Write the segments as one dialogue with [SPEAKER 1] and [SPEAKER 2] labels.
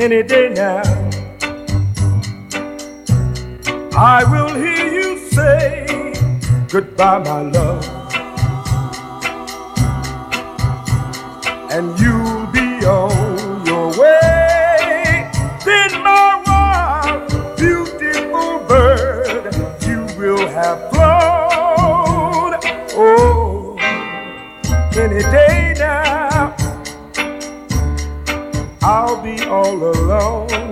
[SPEAKER 1] any day now. I will hear you say goodbye, my love, and you'll be on your way. Then my wild, beautiful bird, you will have flown. Oh, any day now, I'll be all alone.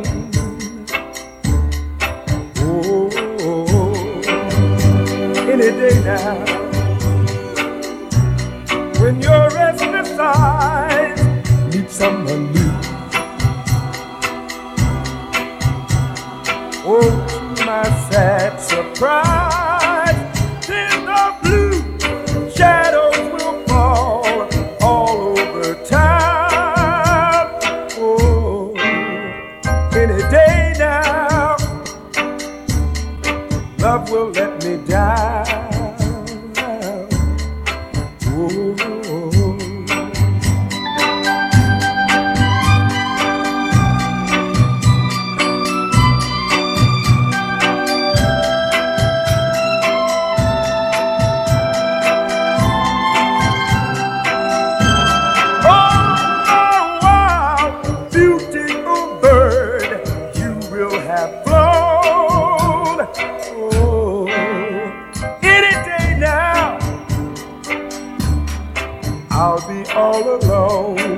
[SPEAKER 1] Any day now, when your restless eyes meet someone new. Oh, to my sad surprise, then the blue shadows will fall all over town. Oh, any day now, love will let me down. All alone.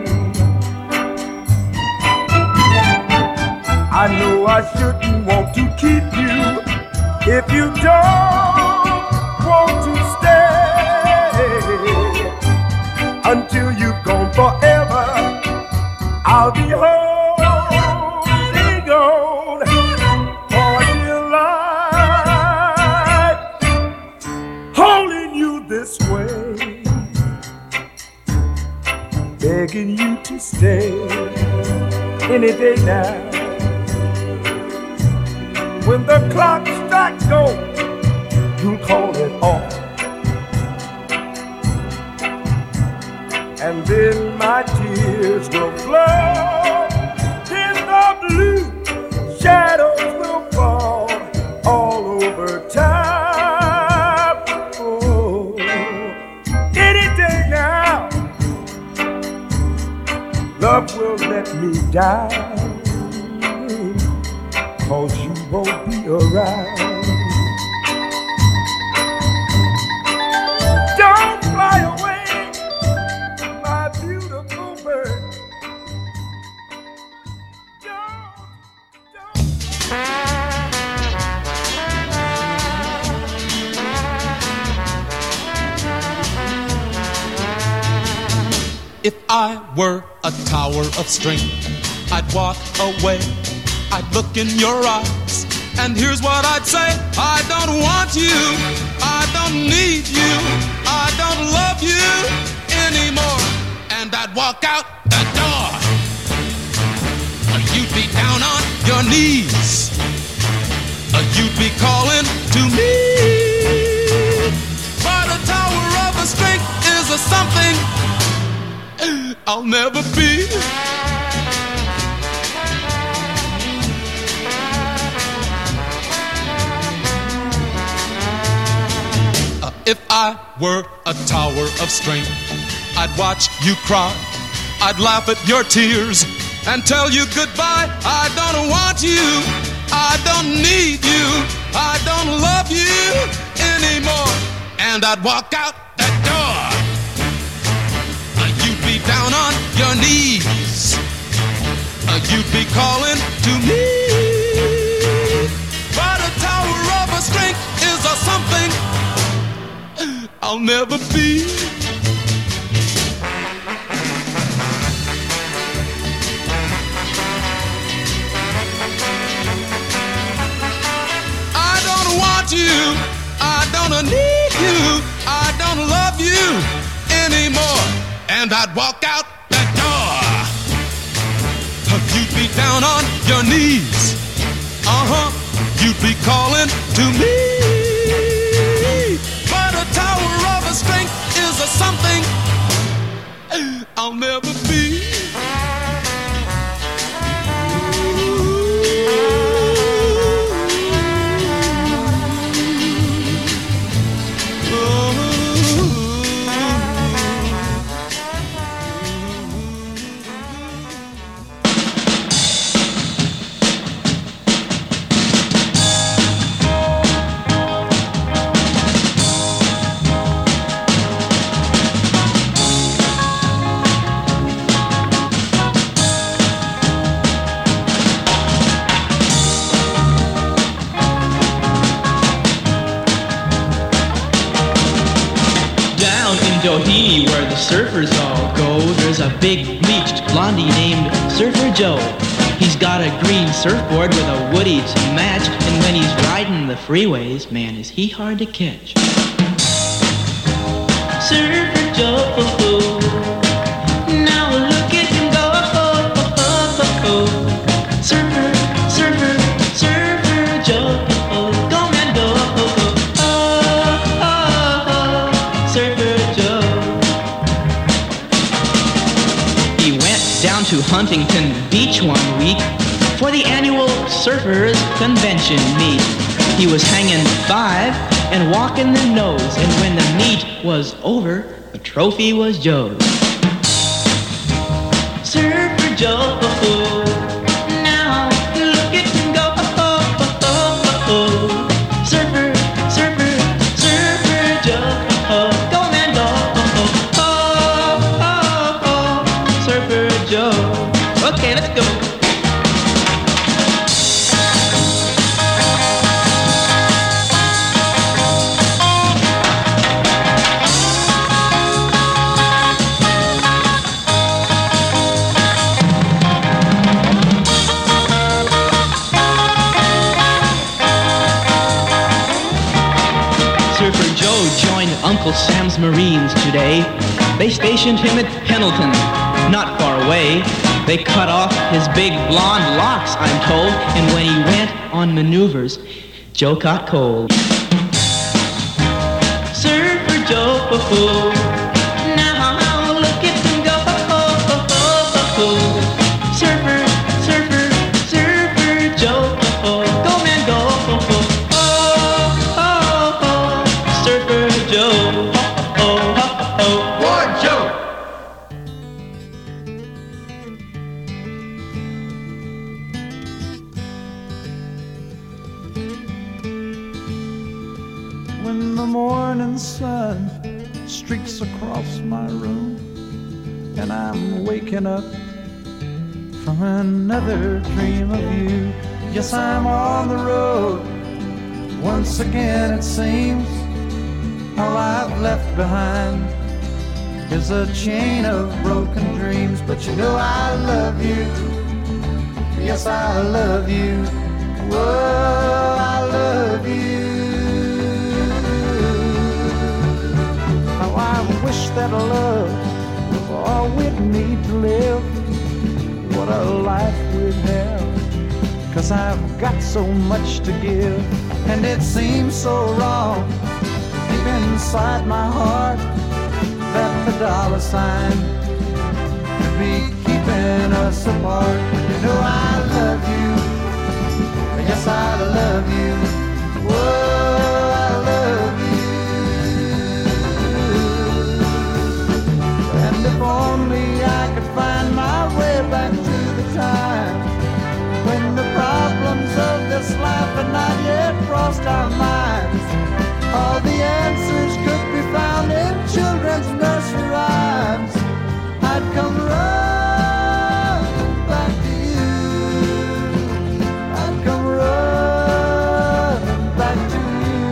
[SPEAKER 1] I know I shouldn't want to keep you if you don't want to stay. Until you've gone forever, I'll be holding on for dear life, holding you this way, begging you to stay any day now. When the clock strikes gold, you'll call it off, and then my tears will flow. Then the blue shadows will fall all over town. Oh, any day now, love will let me down, 'cause you won't be around. Don't fly away, my beautiful bird.
[SPEAKER 2] If I were a tower of strength, I'd walk away, I'd look in your eyes, and here's what I'd say: I don't want you, I don't need you, I don't love you anymore. And I'd walk out the door. You'd be down on your knees, you'd be calling to me. But a tower of strength is a something I'll never be. If I were a tower of strength, I'd watch you cry, I'd laugh at your tears and tell you goodbye. I don't want you, I don't need you, I don't love you anymore. And I'd walk out that door. You'd be down on your knees, you'd be calling to me. But a tower of strength is a something I'll never be. I don't want you, I don't need you, I don't love you anymore. And I'd walk out that door. You'd be down on your knees, you'd be calling to me. But a tower of strength is a something I'll never be.
[SPEAKER 3] Doheny, where the surfers all go, there's a big bleached blondie named Surfer Joe. He's got a green surfboard with a woody to match, and when he's riding the freeways, man, is he hard to catch. Surfer Joe, now look at him go. Surfer, surfer, surfer Joe, go man go. Surfer Joe. He went down to Huntington Beach one week for the annual Surfers Convention meet. He was hanging 5 and walking the nose, and when the meet was over, the trophy was Joe's. Surfer Joe, now look at him go. Surfer, surfer, surfer Joe, go man go. Surfer Joe. Okay, let's go. Uncle Sam's Marines today. They stationed him at Pendleton, not far away. They cut off his big blonde locks, I'm told, and when he went on maneuvers, Joe caught cold. Surfer Joe, now look at him go. Surfer, surfer, surfer Joe, go man go.
[SPEAKER 1] When the morning sun streaks across my room and I'm waking up from another dream of you. Yes, I'm on the road once again, it seems. All I've left behind is a chain of broken dreams. But you know I love you. Yes, I love you. Whoa, I love you. How I wish that love was all we'd need to live. What a life we'd have, 'cause I've got so much to give. And it seems so wrong deep inside my heart that the dollar sign could be keeping us apart. You know I love you. Yes, I love you. Whoa, I love you. And if only I could find my way back to the time when the problems of this life had not yet crossed our minds. All the answers could be found in children's nursery rhymes. I'd come running back to you. I'd come running back to you.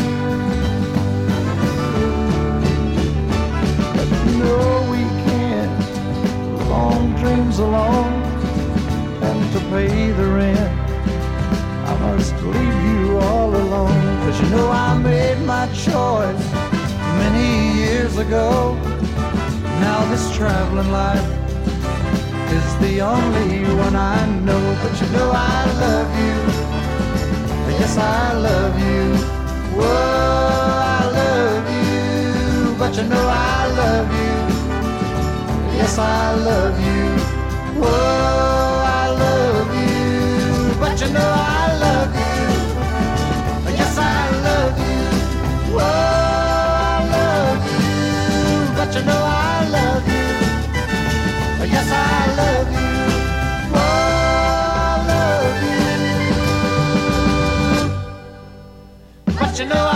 [SPEAKER 1] But no, we can't. Long dreams alone, and to pay the rent I must leave you all alone. 'Cause you know I made my choice many years ago. Now this traveling life is the only one I know. But you know I love you. Yes, I love you. Whoa, I love you. But you know I love you. Yes, I love you. Whoa, I love you. But you know I love you. Yes, I love you. Whoa, I love you. But you know I love you. Yes, I love you. Whoa, I love you. But you know